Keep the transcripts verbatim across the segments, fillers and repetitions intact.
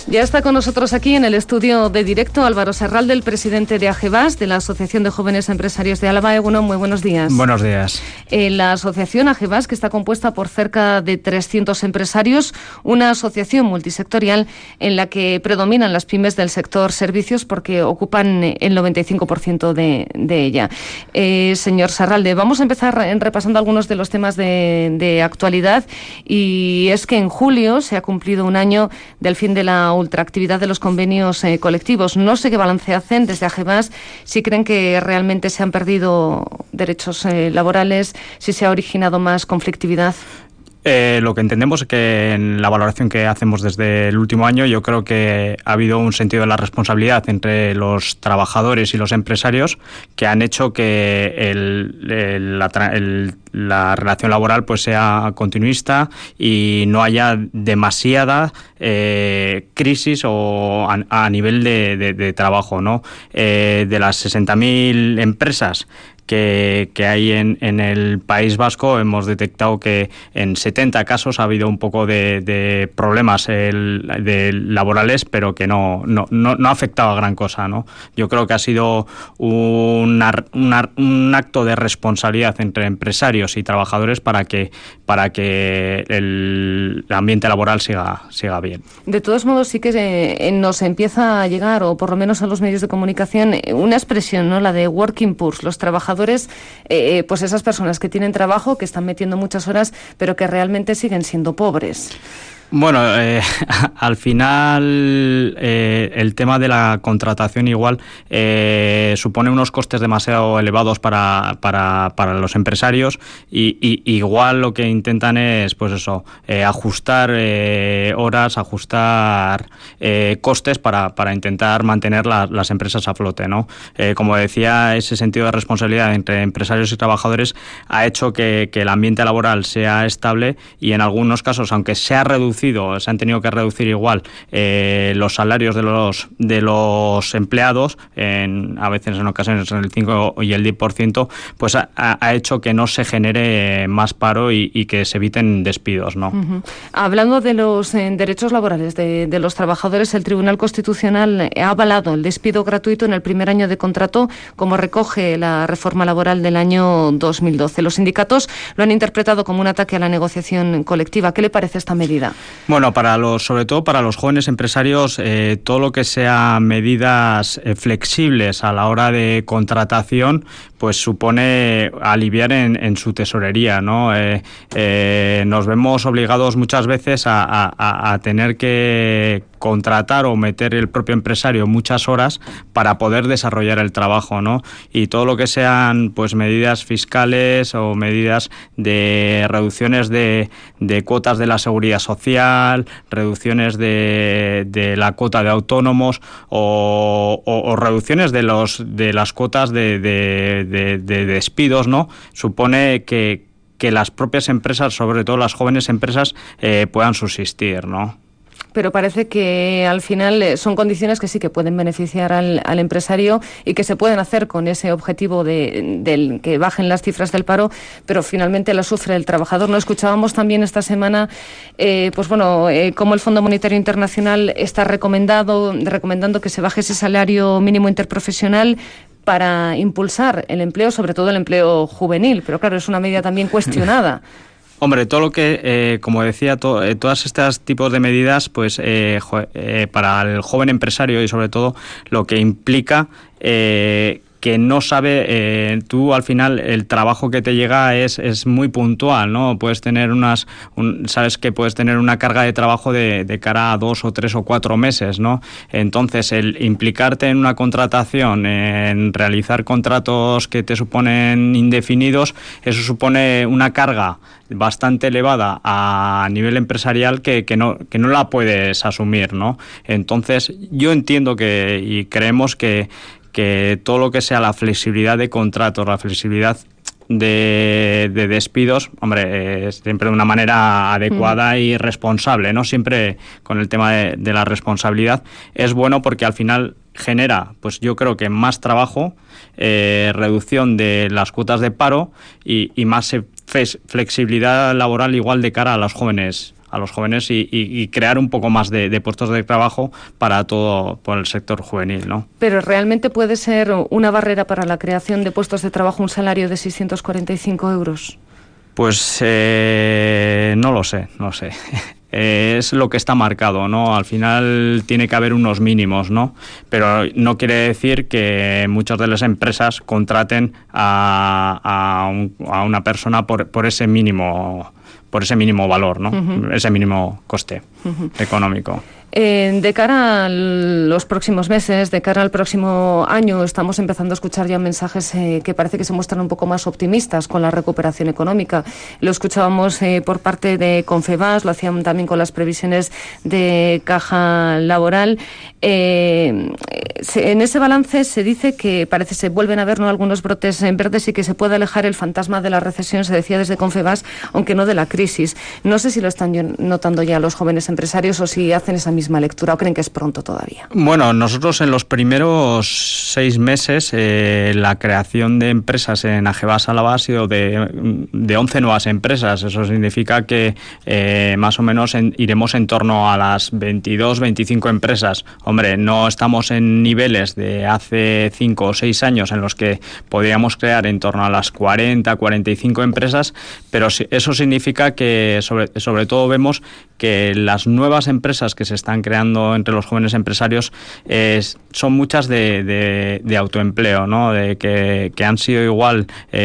Ya está con nosotros aquí en el estudio de directo Álvaro Serralde, el presidente de AGEBAS, de la Asociación de Jóvenes Empresarios de Álava. Egunon, muy buenos días. Buenos días. Eh, la asociación AGEBAS, que está compuesta por cerca de trescientos empresarios, una asociación multisectorial en la que predominan las pymes del sector servicios porque ocupan el noventa y cinco por ciento de, de ella. Eh, señor Serralde, vamos a empezar repasando algunos de los temas de, de actualidad, y es que en julio se ha cumplido un año del fin de la ultraactividad de los convenios eh, colectivos. No sé qué balance hacen desde AGEBAS, si creen que realmente se han perdido derechos eh, laborales, si se ha originado más conflictividad. Eh, lo que entendemos es que en la valoración que hacemos desde el último año, yo creo que ha habido un sentido de la responsabilidad entre los trabajadores y los empresarios que han hecho que el, el, la, el, la relación laboral pues sea continuista y no haya demasiada eh, crisis o a, a nivel de, de, de trabajo, ¿no? Eh, de las sesenta mil empresas Que, que hay en, en el País Vasco, hemos detectado que en setenta casos ha habido un poco de, de problemas el, de laborales, pero que no, no, no, no ha afectado a gran cosa, ¿no? Yo creo que ha sido una, una, un acto de responsabilidad entre empresarios y trabajadores para que, para que el ambiente laboral siga, siga bien. De todos modos, sí que eh, nos empieza a llegar, o por lo menos a los medios de comunicación, una expresión, ¿no? La de working poor, los trabajadores Eh, pues esas personas que tienen trabajo, que están metiendo muchas horas, pero que realmente siguen siendo pobres. Bueno, eh, al final eh, el tema de la contratación igual eh, supone unos costes demasiado elevados para, para, para los empresarios y, y igual lo que intentan es pues eso, eh, ajustar eh, horas, ajustar eh, costes para, para intentar mantener la, las empresas a flote, ¿no? Eh, como decía, ese sentido de responsabilidad entre empresarios y trabajadores ha hecho que, que el ambiente laboral sea estable y en algunos casos, aunque se ha reducido se han tenido que reducir igual eh, los salarios de los de los empleados, en, a veces en ocasiones en el cinco y el diez por ciento, pues ha, ha hecho que no se genere más paro y, y que se eviten despidos, ¿no? Uh-huh. Hablando de los eh, derechos laborales de, de los trabajadores, el Tribunal Constitucional ha avalado el despido gratuito en el primer año de contrato, como recoge la reforma laboral del año dos mil doce. Los sindicatos lo han interpretado como un ataque a la negociación colectiva. ¿Qué le parece esta medida? Bueno, para los, sobre todo para los jóvenes empresarios, eh, todo lo que sea medidas eh, flexibles a la hora de contratación, pues supone aliviar en, en su tesorería, ¿no? Eh, eh, nos vemos obligados muchas veces a, a, a tener que contratar o meter el propio empresario muchas horas para poder desarrollar el trabajo, ¿no? Y todo lo que sean pues medidas fiscales o medidas de reducciones de, de cuotas de la seguridad social, reducciones de, de la cuota de autónomos o, o, o reducciones de los de las cuotas de, de, de, de despidos, ¿no? Supone que, que las propias empresas, sobre todo las jóvenes empresas, eh, puedan subsistir, ¿no? Pero parece que al final son condiciones que sí que pueden beneficiar al, al empresario y que se pueden hacer con ese objetivo de, de que bajen las cifras del paro, pero finalmente lo sufre el trabajador. Nos escuchábamos también esta semana, eh, pues bueno, eh, cómo el Fondo Monetario Internacional está recomendado, recomendando que se baje ese salario mínimo interprofesional para impulsar el empleo, sobre todo el empleo juvenil, pero claro, es una medida también cuestionada. Hombre, todo lo que, eh, como decía, to, eh, todas estas tipos de medidas, pues eh, jo, eh, para el joven empresario y sobre todo lo que implica eh, que no sabe, eh, tú al final el trabajo que te llega es, es muy puntual, ¿no? Puedes tener unas, un, sabes que puedes tener una carga de trabajo de, de cara a dos o tres o cuatro meses, ¿no? Entonces, el implicarte en una contratación, en realizar contratos que te suponen indefinidos, eso supone una carga bastante elevada a nivel empresarial que, que no que no la puedes asumir, ¿no? Entonces, yo entiendo que y creemos que que todo lo que sea la flexibilidad de contratos, la flexibilidad de, de despidos, hombre, eh, siempre de una manera adecuada y responsable, ¿no? Siempre con el tema de, de la responsabilidad es bueno porque al final genera, pues yo creo que más trabajo, eh, reducción de las cuotas de paro y, y más flexibilidad laboral igual de cara a los jóvenes a los jóvenes y, y, y crear un poco más de, de puestos de trabajo para todo por el sector juvenil, ¿no? Pero realmente puede ser una barrera para la creación de puestos de trabajo un salario de seiscientos cuarenta y cinco euros. Pues eh, no lo sé, no sé. Eh, es lo que está marcado, ¿no? Al final tiene que haber unos mínimos, ¿no? Pero no quiere decir que muchas de las empresas contraten a, a, un, a una persona por, por ese mínimo, por ese mínimo valor, ¿no? Uh-huh. Ese mínimo coste uh-huh. económico. Eh, de cara a los próximos meses, de cara al próximo año, estamos empezando a escuchar ya mensajes eh, que parece que se muestran un poco más optimistas con la recuperación económica. Lo escuchábamos eh, por parte de Confebask, lo hacían también con las previsiones de Caja Laboral. Eh, se, en ese balance se dice que parece se vuelven a ver, ¿no?, algunos brotes en verdes y que se puede alejar el fantasma de la recesión, se decía desde Confebask, aunque no de la crisis. No sé si lo están notando ya los jóvenes empresarios o si hacen esa misma lectura o creen que es pronto todavía. Bueno, nosotros en los primeros seis meses eh, la creación de empresas en Agebask Álava ha sido de, de once nuevas empresas. Eso significa que eh, más o menos en, iremos en torno a las veintidós, veinticinco empresas. Hombre, no estamos en niveles de hace cinco o seis años en los que podíamos crear en torno a las cuarenta, cuarenta y cinco empresas, pero eso significa que sobre, sobre todo vemos que las nuevas empresas que se están creando entre los jóvenes empresarios eh, son muchas de, de, de autoempleo, ¿no? De que, que han sido igual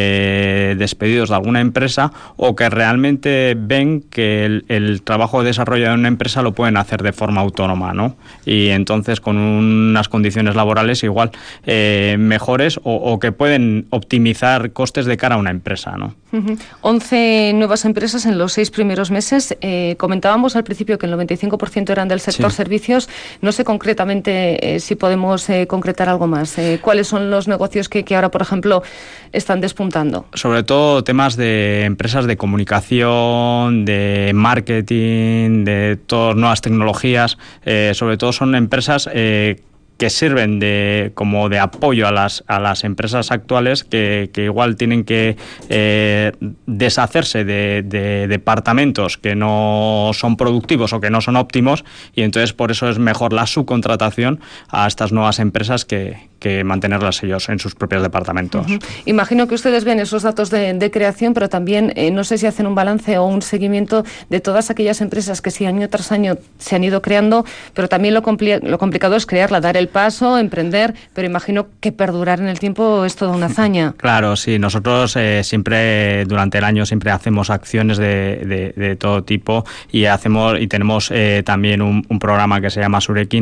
eh, despedidos de alguna empresa o que realmente ven que el, el trabajo de desarrollo de una empresa lo pueden hacer de forma autónoma, ¿no? Y entonces con unas condiciones laborales igual eh, mejores o, o que pueden optimizar costes de cara a una empresa, ¿no? Uh-huh. once nuevas empresas en los seis primeros meses. Eh, comentábamos al principio que el noventa y cinco por ciento eran del sector sí. servicios. No sé concretamente eh, si podemos eh, concretar algo más. Eh, ¿Cuáles son los negocios que, que ahora, por ejemplo, están despuntando? Sobre todo temas de empresas de comunicación, de marketing, de todas nuevas tecnologías. Eh, sobre todo son empresas eh, que sirven de como de apoyo a las a las empresas actuales que, que igual tienen que eh, deshacerse de, de departamentos que no son productivos o que no son óptimos, y entonces por eso es mejor la subcontratación a estas nuevas empresas que, que mantenerlas ellos en sus propios departamentos. Uh-huh. Imagino que ustedes ven esos datos de, de creación, pero también eh, no sé si hacen un balance o un seguimiento de todas aquellas empresas que sí año tras año se han ido creando, pero también lo, compli- lo complicado es crearla, dar el paso, emprender, pero imagino que perdurar en el tiempo es toda una hazaña. Claro, sí, nosotros eh, siempre durante el año siempre hacemos acciones de, de, de todo tipo y hacemos y tenemos eh, también un, un programa que se llama Surekin,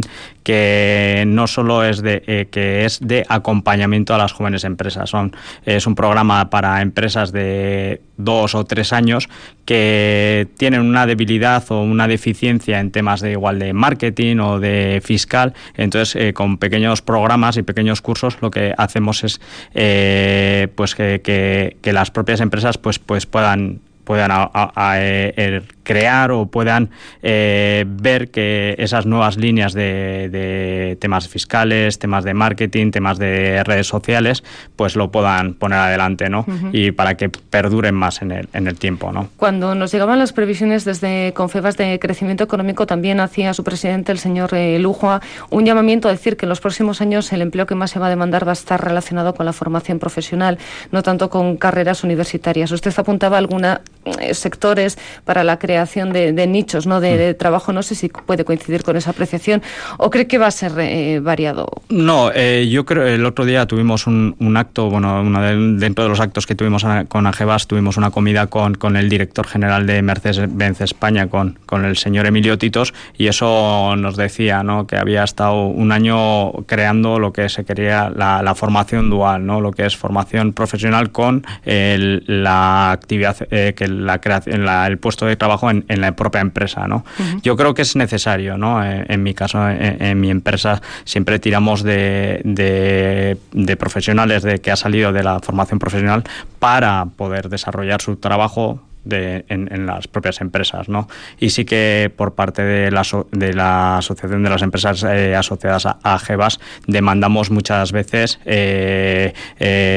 que no solo es de eh, que es de acompañamiento a las jóvenes empresas. Son, es un programa para empresas de dos o tres años que tienen una debilidad o una deficiencia en temas de igual de marketing o de fiscal. Entonces, eh, con pequeños programas y pequeños cursos, lo que hacemos es eh, pues que, que, que las propias empresas pues pues puedan puedan a, a, a, eh, crear o puedan eh, ver que esas nuevas líneas de, de temas fiscales, temas de marketing, temas de redes sociales, pues lo puedan poner adelante, ¿no? Uh-huh. Y para que perduren más en el, en el tiempo, ¿no? Cuando nos llegaban las previsiones desde Confebask de crecimiento económico, también hacía su presidente, el señor eh, Lujua, un llamamiento a decir que en los próximos años el empleo que más se va a demandar va a estar relacionado con la formación profesional, no tanto con carreras universitarias. Usted apuntaba alguna eh, sectores para la creación de, de nichos, ¿no? De, de trabajo. No sé si puede coincidir con esa apreciación o cree que va a ser eh, variado. No, eh, yo creo el otro día tuvimos un, un acto, bueno, uno de, dentro de los actos que tuvimos a, con Agebask, tuvimos una comida con, con el director general de Mercedes-Benz España, con, con el señor Emilio Titos, y eso nos decía, ¿no?, que había estado un año creando lo que se quería la, la formación dual, ¿no?, lo que es formación profesional con el, la actividad, eh, que la creación, la, el puesto de trabajo en, en la propia empresa, ¿no? Uh-huh. Yo creo que es necesario, ¿no? En, en mi caso, en, en mi empresa, siempre tiramos de, de, de profesionales de que ha salido de la formación profesional para poder desarrollar su trabajo De, en, en las propias empresas, ¿no? Y sí que por parte de la, de la Asociación de las Empresas eh, Asociadas a, a Agebask demandamos muchas veces eh, eh,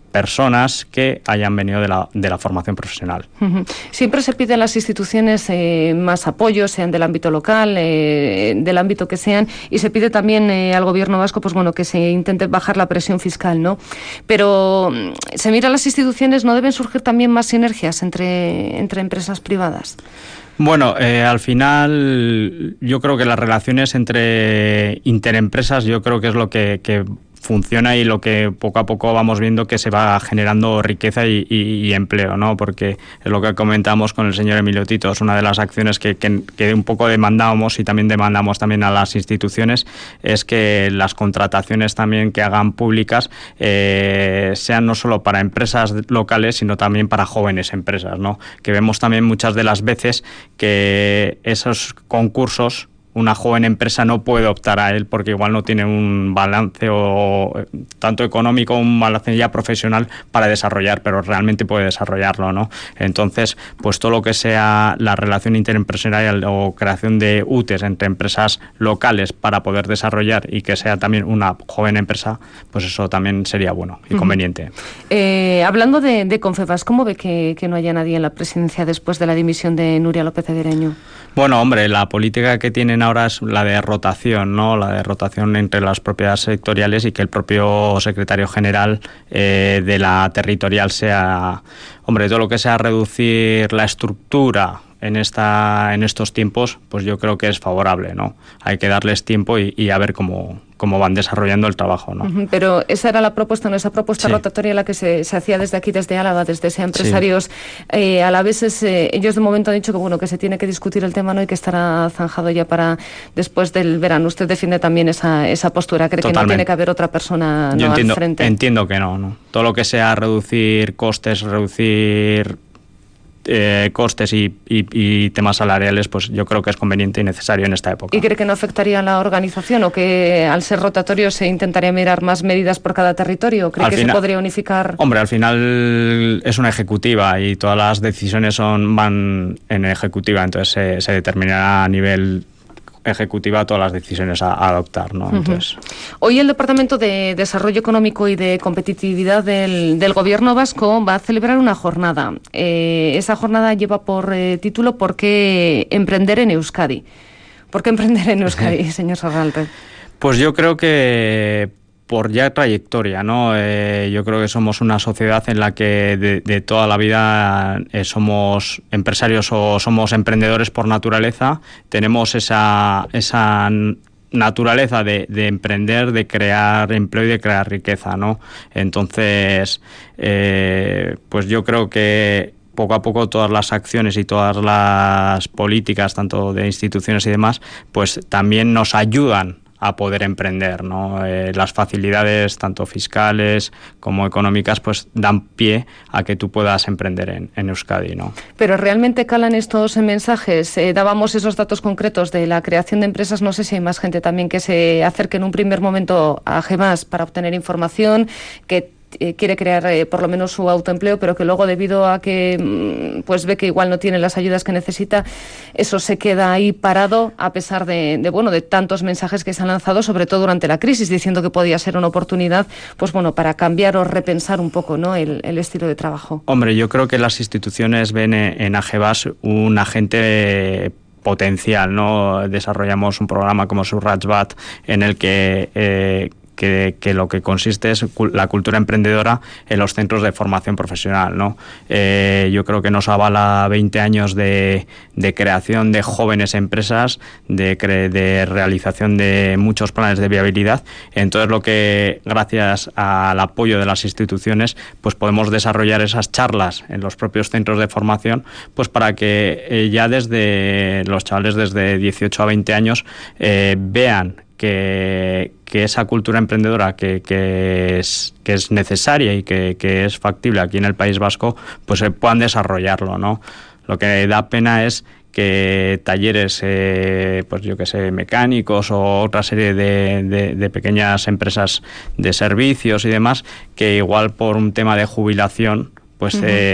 personas que hayan venido de la, de la formación profesional. Uh-huh. Siempre se pide a las instituciones eh, más apoyo, sean del ámbito local, eh, del ámbito que sean, y se pide también eh, al gobierno vasco, pues bueno, que se intente bajar la presión fiscal, ¿no? Pero se mira a las instituciones, ¿no deben surgir también más sinergias entre, entre empresas privadas? Bueno, eh, al final yo creo que las relaciones entre interempresas yo creo que es lo que, que funciona y lo que poco a poco vamos viendo que se va generando riqueza y, y, y empleo, ¿no? Porque es lo que comentamos con el señor Emilio Tito, es una de las acciones que, que, que un poco demandábamos y también demandamos también a las instituciones, es que las contrataciones también que hagan públicas eh, sean no solo para empresas locales, sino también para jóvenes empresas, ¿no? Que vemos también muchas de las veces que esos concursos una joven empresa no puede optar a él porque igual no tiene un balance o tanto económico, un balance ya profesional para desarrollar, pero realmente puede desarrollarlo, ¿no? Entonces, pues todo lo que sea la relación interempresarial o creación de U T Es entre empresas locales para poder desarrollar y que sea también una joven empresa, pues eso también sería bueno y uh-huh. conveniente. Eh, hablando de, de Confebask, ¿cómo ve que, que no haya nadie en la presidencia después de la dimisión de Nuria López Eguereño? Bueno, hombre, la política que tienen ahora es la de rotación, ¿no? La de rotación entre las propiedades sectoriales y que el propio secretario general eh, de la territorial sea, hombre, todo lo que sea reducir la estructura en esta en estos tiempos, pues yo creo que es favorable, ¿no? Hay que darles tiempo y, y a ver cómo, cómo van desarrollando el trabajo, ¿no? Uh-huh, pero esa era la propuesta, ¿no? Esa propuesta sí. rotatoria la que se, se hacía desde aquí, desde Álava, desde ese empresarios sí. eh, alaveses, eh, ellos de momento han dicho que bueno que se tiene que discutir el tema, ¿no? Y que estará zanjado ya para después del verano. Usted defiende también esa, esa postura, cree Totalmente. Que no tiene que haber otra persona yo ¿no? entiendo, al frente. Entiendo que no, ¿no? Todo lo que sea reducir costes, reducir Eh, costes y, y, y temas salariales, pues yo creo que es conveniente y necesario en esta época. ¿Y cree que no afectaría a la organización o que al ser rotatorio se intentaría mirar más medidas por cada territorio? ¿Cree al que final, se podría unificar? Hombre, al final es una ejecutiva y todas las decisiones son van en ejecutiva, entonces se, se determinará a nivel ejecutiva todas las decisiones a, a adoptar, ¿no? Entonces... Uh-huh. Hoy el Departamento de Desarrollo Económico y de Competitividad del, del Gobierno vasco va a celebrar una jornada. Eh, esa jornada lleva por eh, título ¿Por qué emprender en Euskadi? ¿Por qué emprender en Euskadi, señor Sarralte? Pues yo creo que por ya trayectoria, ¿no? Eh, yo creo que somos una sociedad en la que de, de toda la vida eh, somos empresarios o somos emprendedores por naturaleza. Tenemos esa, esa naturaleza de, de emprender, de crear empleo y de crear riqueza, ¿no? Entonces, eh, pues yo creo que poco a poco todas las acciones y todas las políticas, tanto de instituciones y demás, pues también nos ayudan a poder emprender, ¿no? Eh, las facilidades, tanto fiscales como económicas, pues dan pie a que tú puedas emprender en, en Euskadi, ¿no? Pero ¿realmente calan estos mensajes? Eh, dábamos esos datos concretos de la creación de empresas, no sé si hay más gente también que se acerque en un primer momento a Gefas para obtener información, que Eh, quiere crear eh, por lo menos su autoempleo, pero que luego debido a que pues ve que igual no tiene las ayudas que necesita, eso se queda ahí parado a pesar de, de bueno de tantos mensajes que se han lanzado, sobre todo durante la crisis, diciendo que podía ser una oportunidad, pues bueno, para cambiar o repensar un poco, ¿no? el, el estilo de trabajo. Hombre, yo creo que las instituciones ven en Agevas un agente potencial, ¿no? Desarrollamos un programa como Surratsbat en el que eh, Que, que lo que consiste es la cultura emprendedora en los centros de formación profesional, ¿no? Eh, yo creo que nos avala veinte años de, de creación de jóvenes empresas, de, cre, de realización de muchos planes de viabilidad. Entonces, lo que, gracias al apoyo de las instituciones, pues podemos desarrollar esas charlas en los propios centros de formación, pues para que eh, ya desde los chavales desde dieciocho a veinte años eh, vean Que, que esa cultura emprendedora que, que, es, que es necesaria y que, que es factible aquí en el País Vasco, pues se puedan desarrollarlo, ¿no? Lo que da pena es que talleres, eh, pues yo que sé, mecánicos o otra serie de, de, de pequeñas empresas de servicios y demás, que igual por un tema de jubilación, pues, uh-huh. eh, pues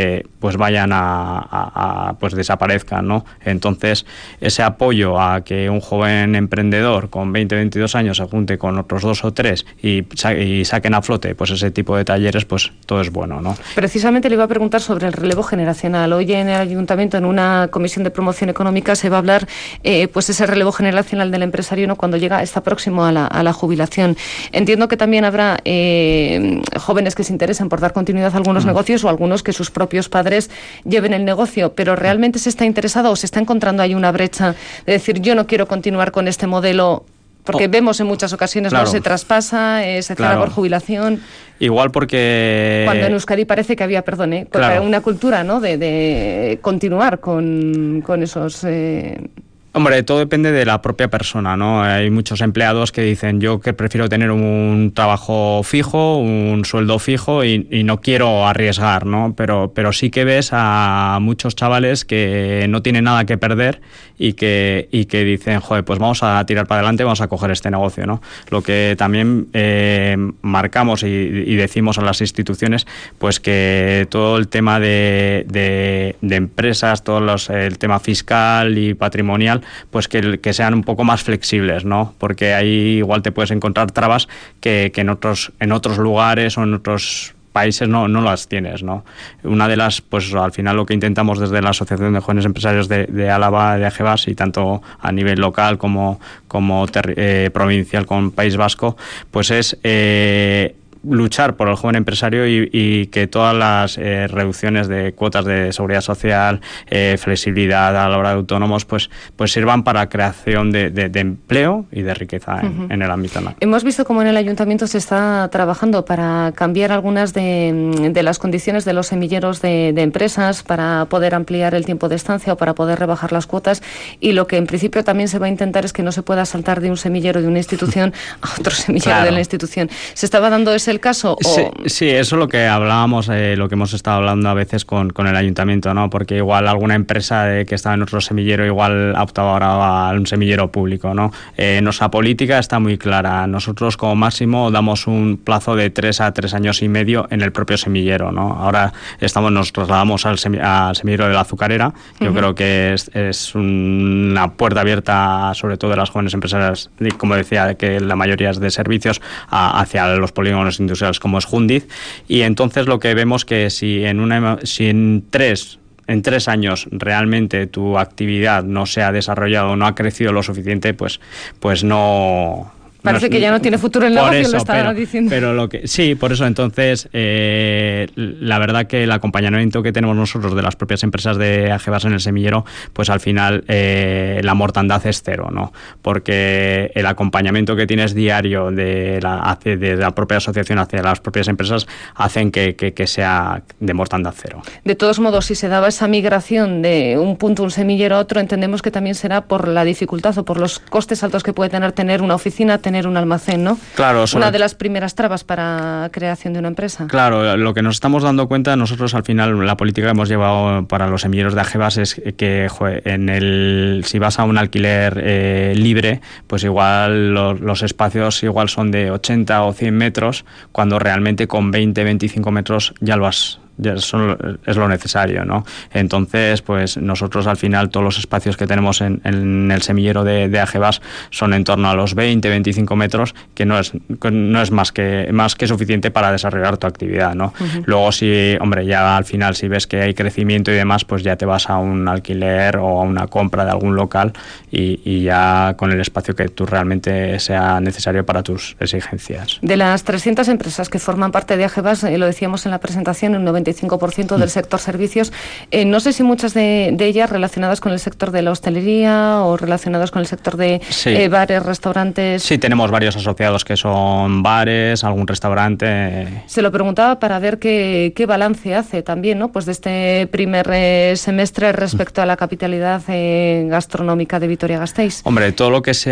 pues vayan a, a, a pues desaparezcan, ¿no? Entonces, ese apoyo a que un joven emprendedor con veinte, veintidós años se junte con otros dos o tres y, y saquen a flote pues ese tipo de talleres, pues todo es bueno, ¿no? Precisamente le iba a preguntar sobre el relevo generacional. Hoy en el Ayuntamiento, en una comisión de promoción económica, se va a hablar eh, pues ese relevo generacional del empresario, ¿no?, cuando llega, está próximo a la, a la jubilación. Entiendo que también habrá eh, jóvenes que se interesen por dar continuidad a algunos mm. negocios, o algunos que sus propios padres lleven el negocio, pero ¿realmente se está interesado o se está encontrando ahí una brecha de decir yo no quiero continuar con este modelo? Porque oh, vemos en muchas ocasiones, claro, no se traspasa, eh, se cierra claro. por jubilación. Igual porque... Cuando en Euskadi parece que había, perdón, claro. una cultura, ¿no?, de, de continuar con, con esos... Eh... Hombre, todo depende de la propia persona, ¿no? Hay muchos empleados que dicen yo que prefiero tener un trabajo fijo, un sueldo fijo y, y no quiero arriesgar, ¿no? Pero, pero sí que ves a muchos chavales que no tienen nada que perder y que, y que dicen, joder, pues vamos a tirar para adelante, vamos a coger este negocio, ¿no? Lo que también eh, marcamos y, y decimos a las instituciones, pues que todo el tema de, de, de empresas, todo los, el tema fiscal y patrimonial, pues que, que sean un poco más flexibles, ¿no? Porque ahí igual te puedes encontrar trabas que, que en otros en otros lugares o en otros países no, no las tienes, ¿no? Una de las, pues al final lo que intentamos desde la Asociación de Jóvenes Empresarios de, de Álava, de AGEVAS, y tanto a nivel local como, como ter, eh, provincial con País Vasco, pues es... Eh, luchar por el joven empresario y, y que todas las eh, reducciones de cuotas de seguridad social, eh, flexibilidad a la hora de autónomos, pues, pues sirvan para creación de, de, de empleo y de riqueza en, uh-huh. en el ámbito nacional. Hemos visto cómo en el Ayuntamiento se está trabajando para cambiar algunas de, de las condiciones de los semilleros de, de empresas, para poder ampliar el tiempo de estancia o para poder rebajar las cuotas, y lo que en principio también se va a intentar es que no se pueda saltar de un semillero de una institución a otro semillero claro. de la institución. ¿Se estaba dando ese el caso? O... Sí, sí, eso es lo que hablábamos, eh, lo que hemos estado hablando a veces con, con el Ayuntamiento, ¿no? Porque igual alguna empresa de, que estaba en otro semillero igual ha optado ahora a un semillero público, ¿no? Eh, nuestra política está muy clara. Nosotros como máximo damos un plazo de tres a tres años y medio en el propio semillero, ¿no? Ahora estamos, nos trasladamos al, semi, al semillero de la Azucarera. Yo uh-huh. creo que es, es una puerta abierta, sobre todo de las jóvenes empresarias, y como decía, que la mayoría es de servicios, a, hacia los polígonos industriales como es Jundiz, y entonces lo que vemos que si en una si en tres en tres años realmente tu actividad no se ha desarrollado o no ha crecido lo suficiente, pues pues no Parece que ya no tiene futuro el negocio, eso, lo estaba pero, diciendo. Pero lo que sí, por eso entonces eh, la verdad que el acompañamiento que tenemos nosotros de las propias empresas de AGEVAS en el semillero, pues al final eh, la mortandad es cero, ¿no? Porque el acompañamiento que tienes diario de la, de la propia asociación hacia las propias empresas hacen que, que, que sea de mortandad cero. De todos modos, si se daba esa migración de un punto, un semillero a otro, entendemos que también será por la dificultad o por los costes altos que puede tener tener una oficina, tener un almacén, ¿no? Claro, una de las primeras trabas para creación de una empresa. Claro, lo que nos estamos dando cuenta nosotros al final, la política que hemos llevado para los semilleros de AGEVAS es que joder, en el si vas a un alquiler eh, libre, pues igual los, los espacios igual son de ochenta o cien metros, cuando realmente con veinte, veinticinco metros ya lo has ya son, es lo necesario, ¿no? Entonces, pues nosotros al final todos los espacios que tenemos en, en el semillero de, de AGEVAS son en torno a los veinte, veinticinco metros, que no es no es más que más que suficiente para desarrollar tu actividad, ¿no? Uh-huh. Luego si, hombre, ya al final si ves que hay crecimiento y demás, pues ya te vas a un alquiler o a una compra de algún local y, y ya con el espacio que tú realmente sea necesario para tus exigencias. De las trescientas empresas que forman parte de AGEVAS, eh, lo decíamos en la presentación, un noventa y cinco por ciento del sector servicios. Eh, no sé si muchas de, de ellas relacionadas con el sector de la hostelería o relacionadas con el sector de sí. eh, bares, restaurantes. Sí, tenemos varios asociados que son bares, algún restaurante. Se lo preguntaba para ver qué, qué balance hace también, ¿no? Pues de este primer eh, semestre respecto a la capitalidad eh, gastronómica de Vitoria-Gasteiz. Hombre, todo lo que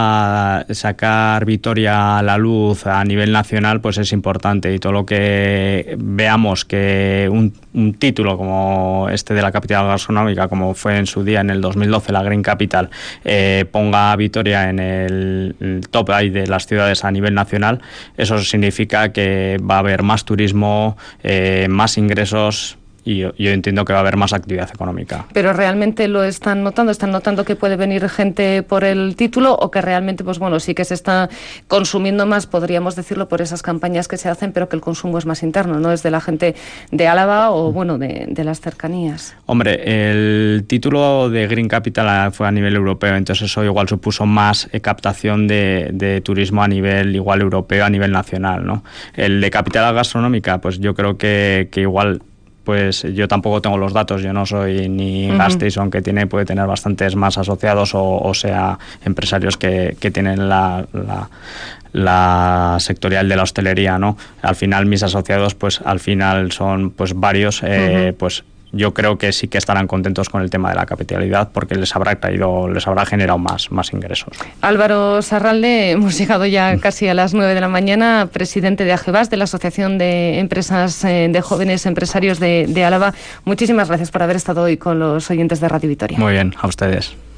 sea sacar Vitoria a la luz a nivel nacional, pues es importante, y todo lo que veamos que Un, un título como este de la capital gastronómica, como fue en su día en el dos mil doce la Green Capital, eh, ponga a Vitoria en el, el top ahí de las ciudades a nivel nacional, eso significa que va a haber más turismo, eh, más ingresos y yo, yo entiendo que va a haber más actividad económica. ¿Pero realmente lo están notando? ¿Están notando que puede venir gente por el título o que realmente, pues bueno, sí que se está consumiendo más, podríamos decirlo, por esas campañas que se hacen, pero que el consumo es más interno, no es de la gente de Álava o, bueno, de, de las cercanías? Hombre, el título de Green Capital fue a nivel europeo, entonces eso igual supuso más eh, captación de, de turismo a nivel igual europeo, a nivel nacional, ¿no? El de capital gastronómica, pues yo creo que, que igual, pues yo tampoco tengo los datos, yo no soy ni uh-huh. Gasteiz, aunque tiene, puede tener bastantes más asociados, o, o sea, empresarios que, que tienen la, la, la sectorial de la hostelería, ¿no? Al final mis asociados, pues al final son pues varios, eh, uh-huh. pues yo creo que sí que estarán contentos con el tema de la capitalidad, porque les habrá traído, les habrá generado más, más ingresos. Álvaro Sarralde, hemos llegado ya casi a las nueve de la mañana, presidente de AGEVAS, de la Asociación de Empresas eh, de Jóvenes Empresarios de, de Álava. Muchísimas gracias por haber estado hoy con los oyentes de Radio Vitoria. Muy bien, a ustedes.